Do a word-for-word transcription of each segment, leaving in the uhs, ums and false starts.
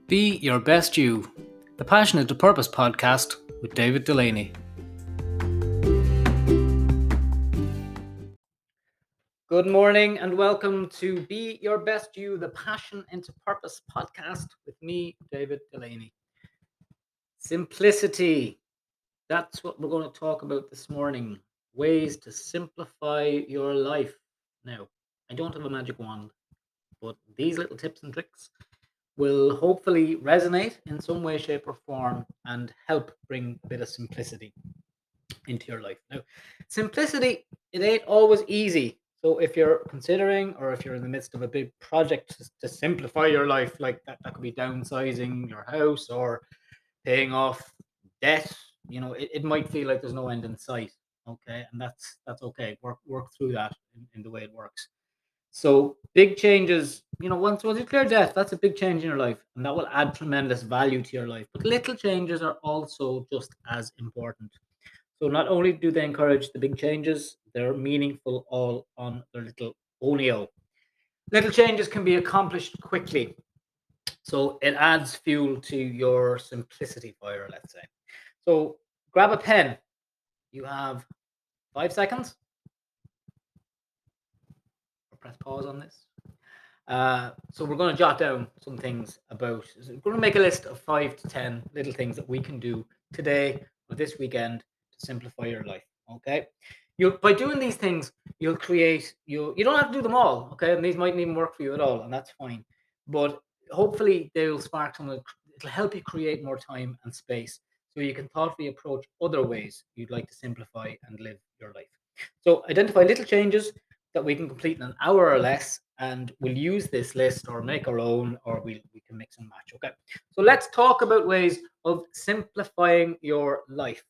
Be Your Best You, the Passionate to Purpose podcast with David Delaney. Good morning and welcome to Be Your Best You, the Passion into Purpose podcast with me, David Delaney. Simplicity. That's what we're going to talk about this morning. Ways to simplify your life. Now, I don't have a magic wand, but these little tips and tricks will hopefully resonate in some way, shape, or form and help bring a bit of simplicity into your life. Now, simplicity, it ain't always easy. So if you're considering or if you're in the midst of a big project to, to simplify your life, like that, that could be downsizing your house or paying off debt, you know, it, it might feel like there's no end in sight. Okay. And that's that's okay. Work work through that in, in the way it works. So big changes, you know, once once you clear debt, that's a big change in your life, and that will add tremendous value to your life. But little changes are also just as important. So not only do they encourage the big changes, they're meaningful all on their little onio. Little changes can be accomplished quickly. So it adds fuel to your simplicity fire, let's say. So grab a pen. You have five seconds. Or press pause on this. Uh, so we're going to jot down some things about, so we're going to make a list of five to ten little things that we can do today or this weekend to simplify your life. Okay. You by doing these things, you'll create, you you don't have to do them all. Okay. And these mightn't even work for you at all. And that's fine. But hopefully they'll spark some, it'll help you create more time and space so you can thoughtfully approach other ways you'd like to simplify and live your life. So identify little changes that we can complete in an hour or less, and we'll use this list or make our own, or we we can mix and match. Okay, so let's talk about ways of simplifying your life.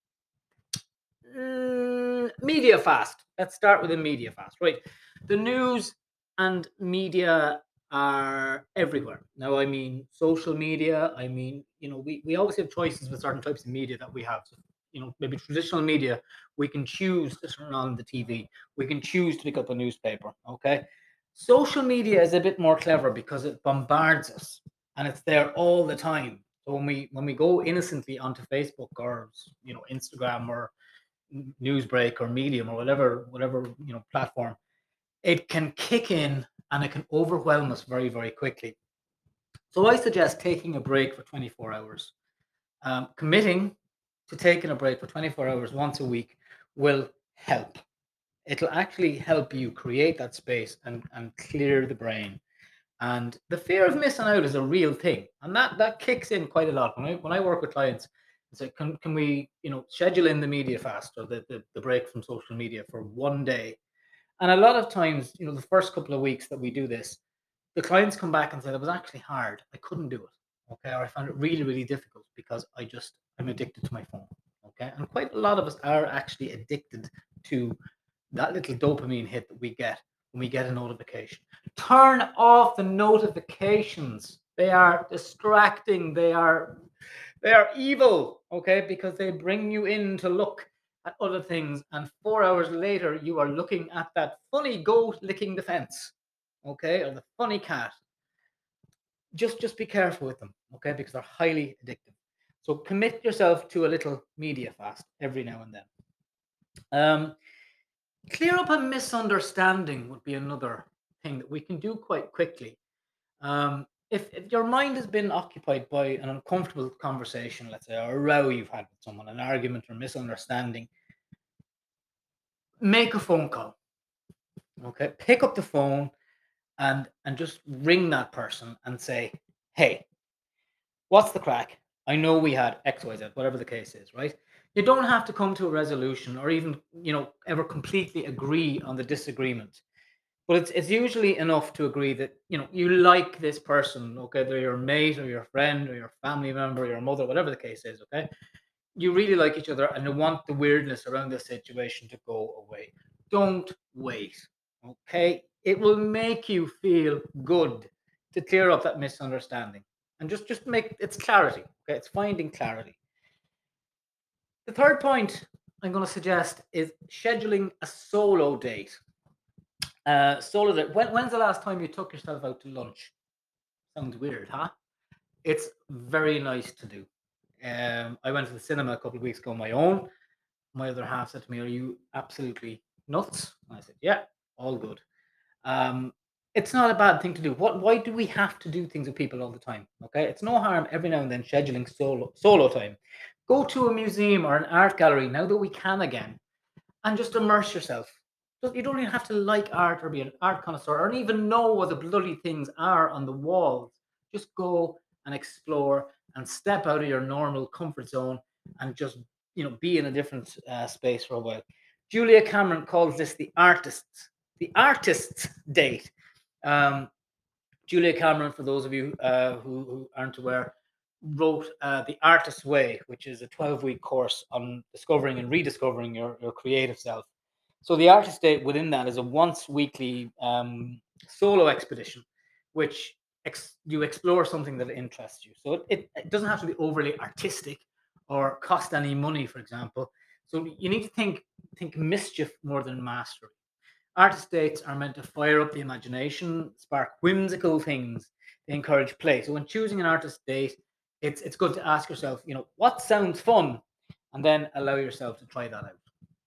Mm, media fast. Let's start with the media fast. Right, the news and media are everywhere now. I mean, social media. I mean, you know, we we always have choices with certain types of media that we have. So, you know, maybe traditional media, we can choose to turn on the T V. We can choose to pick up a newspaper. Okay. Social media is a bit more clever because it bombards us and it's there all the time. So when we when we go innocently onto Facebook or, you know, Instagram or Newsbreak or Medium or whatever whatever you know platform, it can kick in and it can overwhelm us very very quickly. So I suggest taking a break for twenty-four hours. Um, committing to taking a break for twenty-four hours once a week will help. It'll actually help you create that space and, and clear the brain. And the fear of missing out is a real thing. And that that kicks in quite a lot. When I when I work with clients, it's like, can, can we, you know, schedule in the media fast or the, the, the break from social media for one day? And a lot of times, you know, the first couple of weeks that we do this, the clients come back and say, it was actually hard. I couldn't do it. Okay. Or I found it really, really difficult because I just, I'm addicted to my phone. Okay. And quite a lot of us are actually addicted to that little dopamine hit that we get when we get a notification. Turn off the notifications. They are distracting. They are they are evil, okay? Because they bring you in to look at other things, and four hours later you are looking at that funny goat licking the fence, okay, or the funny cat. Just just be careful with them, okay? Because they're highly addictive. So commit yourself to a little media fast every now and then. Um, Clear up a misunderstanding would be another thing that we can do quite quickly. Um, if, if your mind has been occupied by an uncomfortable conversation, let's say, or a row you've had with someone, an argument or misunderstanding, make a phone call. Okay, pick up the phone and and just ring that person and say, "Hey, what's the crack? I know we had X, Y, Z, whatever the case is, right? You don't have to come to a resolution or even, you know, ever completely agree on the disagreement. But it's it's usually enough to agree that, you know, you like this person, okay? They're your mate or your friend or your family member, or your mother, whatever the case is, okay? You really like each other and you want the weirdness around this situation to go away. Don't wait, okay? It will make you feel good to clear up that misunderstanding and just just make it's clarity, okay? It's finding clarity. The third point I'm going to suggest is scheduling a solo date. Uh, solo date. When, when's the last time you took yourself out to lunch? Sounds weird, huh? It's very nice to do. Um, I went to the cinema a couple of weeks ago on my own. My other half said to me, "Are you absolutely nuts?" And I said, "Yeah, all good." Um, it's not a bad thing to do. What? Why do we have to do things with people all the time? Okay, it's no harm every now and then scheduling solo solo time. Go to a museum or an art gallery now that we can again, and just immerse yourself. You don't even have to like art or be an art connoisseur or even know what the bloody things are on the walls. Just go and explore and step out of your normal comfort zone and just you know be in a different uh, space for a while. Julia Cameron calls this the artists, the artists' date. Um, Julia Cameron, for those of you uh, who, who aren't aware, wrote uh, The Artist's Way, which is a twelve week course on discovering and rediscovering your, your creative self. So, the Artist Day within that is a once weekly um, solo expedition, which ex- you explore something that interests you. So, it, it, it doesn't have to be overly artistic or cost any money, for example. So, you need to think think mischief more than mastery. Artist dates are meant to fire up the imagination, spark whimsical things, they encourage play. So when choosing an artist date, it's it's good to ask yourself, you know, what sounds fun, and then allow yourself to try that out.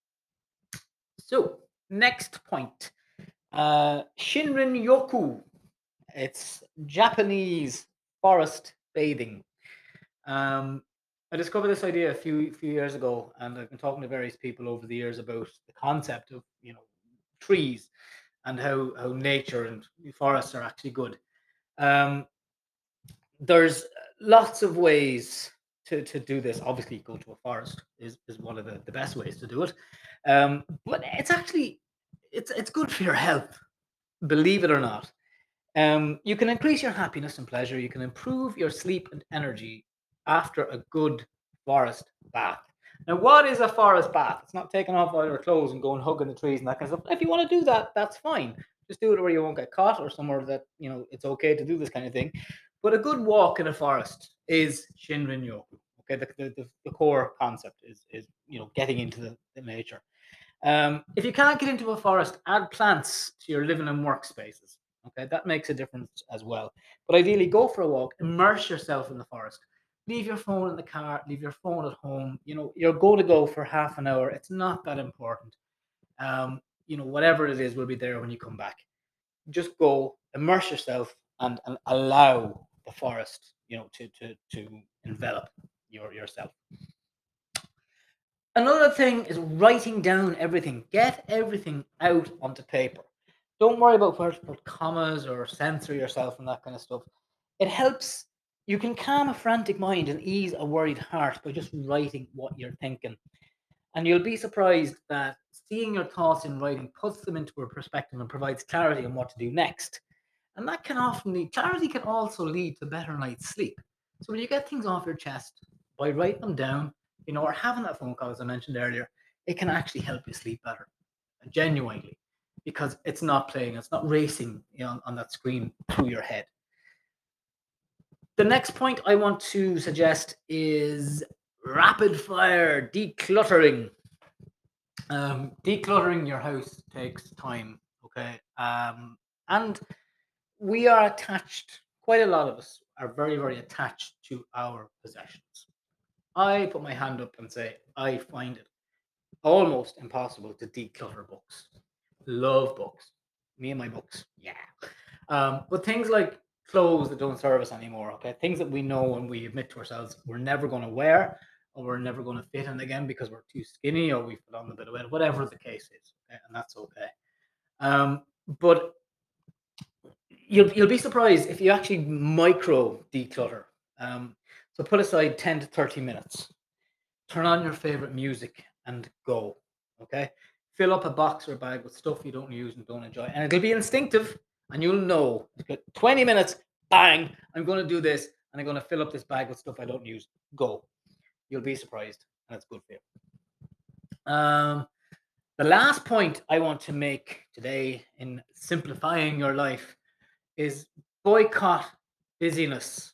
So next point, uh, Shinrin Yoku. It's Japanese forest bathing. Um, I discovered this idea a few few years ago, and I've been talking to various people over the years about the concept of you know trees and how how nature and forests are actually good. Um, there's lots of ways to, to do this. Obviously, go to a forest is, is one of the, the best ways to do it. Um, but it's actually it's it's good for your health, believe it or not. Um, you can increase your happiness and pleasure. You can improve your sleep and energy after a good forest bath. Now, what is a forest bath? It's not taking off all your clothes and going hugging the trees and that kind of stuff. If you want to do that, that's fine. Just do it where you won't get caught or somewhere that you know it's okay to do this kind of thing. But a good walk in a forest is Shinrin Yoku. Okay, the, the, the, the core concept is is you know getting into the, the nature. Um, if you can't get into a forest, add plants to your living and work spaces. Okay, that makes a difference as well. But ideally, go for a walk, immerse yourself in the forest. Leave your phone in the car, leave your phone at home. You know, you're going to go for half an hour. It's not that important. Um, you know, whatever it is will be there when you come back. Just go, immerse yourself, and, and allow the forest, you know, to to to envelop your yourself. Another thing is writing down everything. Get everything out onto paper. Don't worry about where to put commas or censor yourself and that kind of stuff. It helps. You can calm a frantic mind and ease a worried heart by just writing what you're thinking. And you'll be surprised that seeing your thoughts in writing puts them into a perspective and provides clarity on what to do next. And that can often lead, clarity can also lead to better night's sleep. So when you get things off your chest by writing them down, you know, or having that phone call, as I mentioned earlier, it can actually help you sleep better, genuinely, because it's not playing, it's not racing you know, on, on that screen through your head. The next point I want to suggest is rapid fire decluttering. Um, decluttering your house takes time, okay? Um, and we are attached, quite a lot of us are very, very attached to our possessions. I put my hand up and say, I find it almost impossible to declutter books. Love books. Me and my books. Yeah. Um, but things like clothes that don't serve us anymore, okay? Things that we know and we admit to ourselves we're never going to wear or we're never going to fit in again because we're too skinny or we've put on a bit of weight, whatever the case is, okay? And that's okay. Um, but you'll you'll be surprised if you actually micro declutter. Um, so put aside ten to thirty minutes. Turn on your favorite music and go. Okay. Fill up a box or a bag with stuff you don't use and don't enjoy. And it'll be instinctive and you'll know. twenty minutes, bang, I'm going to do this and I'm going to fill up this bag with stuff I don't use. Go. You'll be surprised and it's good for you. Um, the last point I want to make today in simplifying your life is boycott busyness.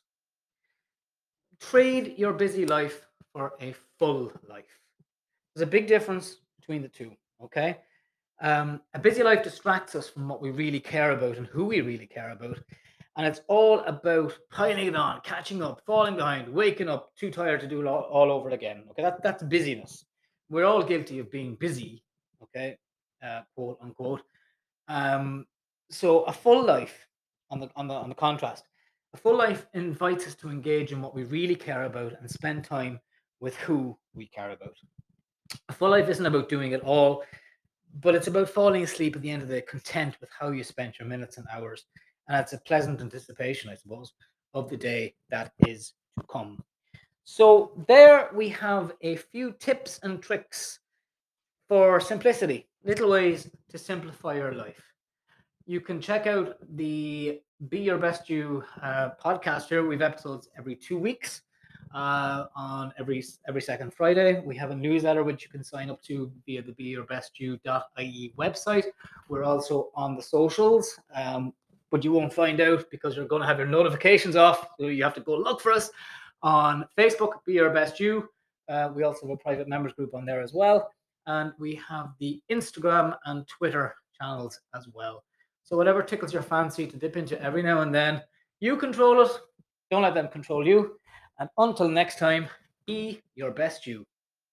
Trade your busy life for a full life. There's a big difference between the two, okay? Um, a busy life distracts us from what we really care about and who we really care about. And it's all about piling it on, catching up, falling behind, waking up, too tired to do it all, all over again. Okay, that, that's busyness. We're all guilty of being busy, okay, uh, quote unquote. Um, so a full life, on the on the on the contrast, a full life invites us to engage in what we really care about and spend time with who we care about. A full life isn't about doing it all, but it's about falling asleep at the end of the day content with how you spent your minutes and hours. And it's a pleasant anticipation, I suppose, of the day that is to come. So there we have a few tips and tricks for simplicity, little ways to simplify your life. You can check out the Be Your Best You uh, podcast here. We have episodes every two weeks uh, on every every second Friday. We have a newsletter which you can sign up to via the be your best you dot I E website. We're also on the socials, um, but you won't find out because you're going to have your notifications off. So you have to go look for us on Facebook, Be Your Best You. Uh, we also have a private members group on there as well. And we have the Instagram and Twitter channels as well. So whatever tickles your fancy to dip into every now and then, you control it. Don't let them control you. And until next time, be your best you.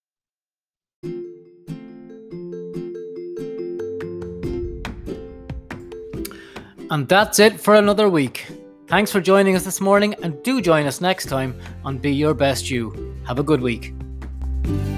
And that's it for another week. Thanks for joining us this morning, and do join us next time on Be Your Best You. Have a good week.